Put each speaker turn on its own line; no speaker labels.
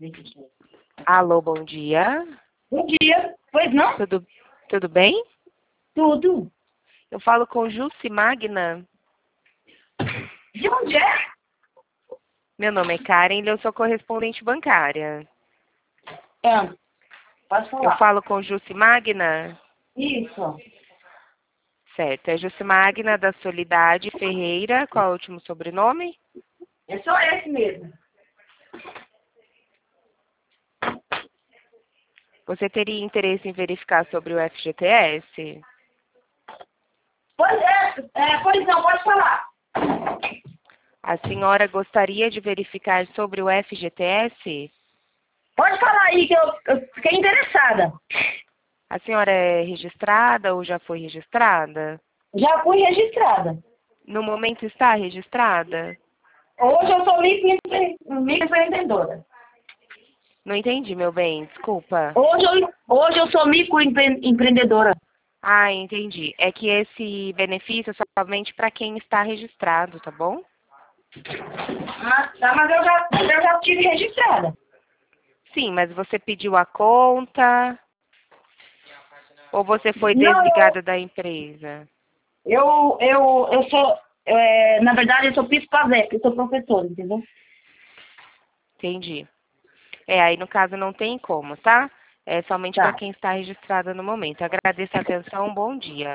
Alô, bom dia.
Bom dia. Pois não?
Tudo bem?
Tudo.
Eu falo com Jussi Magna.
De onde é?
Meu nome é Karen e eu sou correspondente bancária.
Pode
Eu
falar.
falo com Jussi Magna?
Isso.
Certo, é Jussi Magna da Solidade Ferreira. Qual é o último sobrenome?
É só esse mesmo.
Você teria interesse em verificar sobre o FGTS?
Pois não, pode falar.
A senhora gostaria de verificar sobre o FGTS?
Pode falar aí que eu fiquei interessada.
A senhora é registrada ou já foi registrada?
Já fui registrada.
No momento está registrada?
Hoje eu sou microempreendedora.
Não entendi, meu bem, desculpa.
Hoje eu sou microempreendedora.
Ah, entendi. É que esse benefício é somente para quem está registrado, tá bom?
Ah, tá, mas eu já estive registrada.
Sim, mas você pediu a conta ou você foi
Não,
desligada da empresa?
eu sou, na verdade, eu sou psicóloga, eu sou professora, entendeu?
Entendi. Aí no caso não tem como, tá? É somente para
Tá.
quem está registrado no momento. Agradeço a atenção, bom dia.